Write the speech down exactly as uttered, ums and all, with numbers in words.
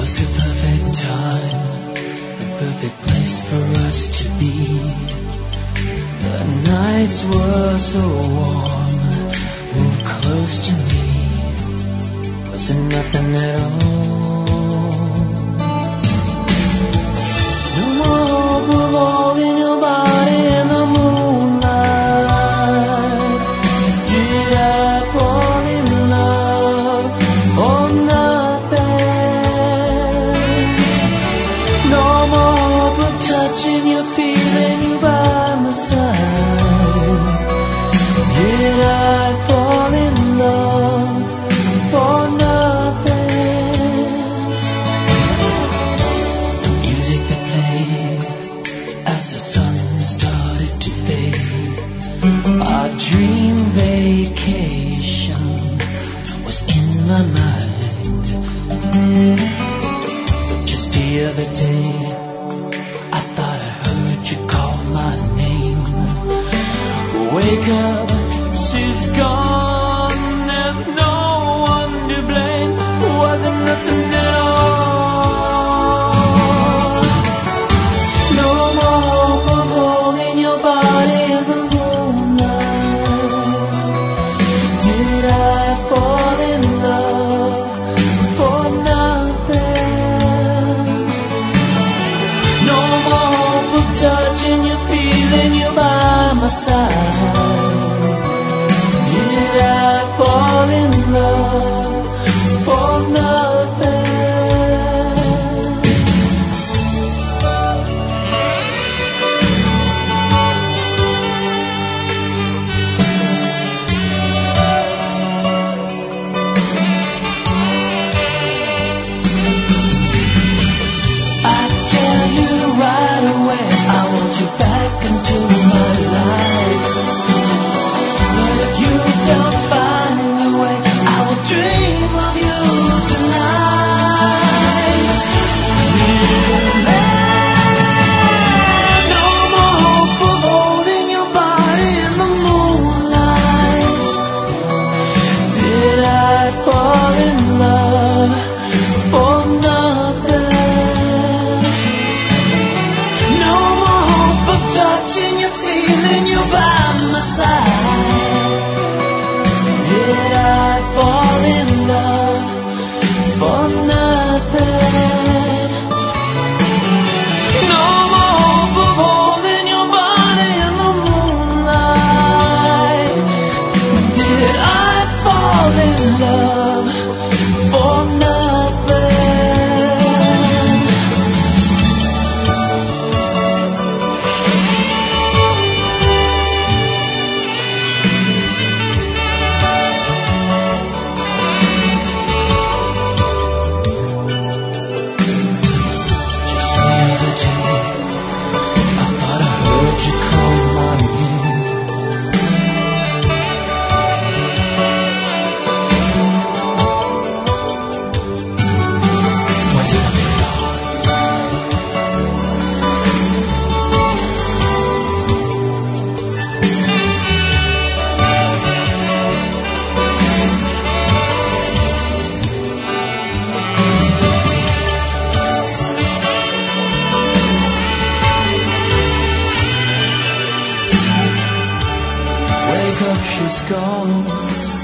was the perfect time, the perfect place for us to be. The nights were so warm, move close to me. Was it nothing at all? No more hope of holding your body in the moonlight. Did I fall in love or nothing? No more hope of touching you, feeling you by my side. Did I fall in love for nothing? The music that played as the sun started to fade, our dream vacation was in my mind. Just the other day, I thought I heard you call my name. Wake up, she's gone, there's no one to blame. Wasn't nothing at all. No more hope of holding your body in the moonlight. Did I fall in love for nothing? No more hope of touching you, feeling you by my side. Did I fall in love for nothing? I tell you right away, I want you back into my life. But if you don't find the way, I will dream of you tonight. No more hope of holding your body in the moonlight. Did I fall in love for nothing? No more hope of touching you, feeling you by my side. Did I fall in love for nothing? No more hope of holding your body in the moonlight. Did I fall in love for nothing? Just the other day, I thought I heard you call my name. Was it nothing at all? Wake up, she's gone,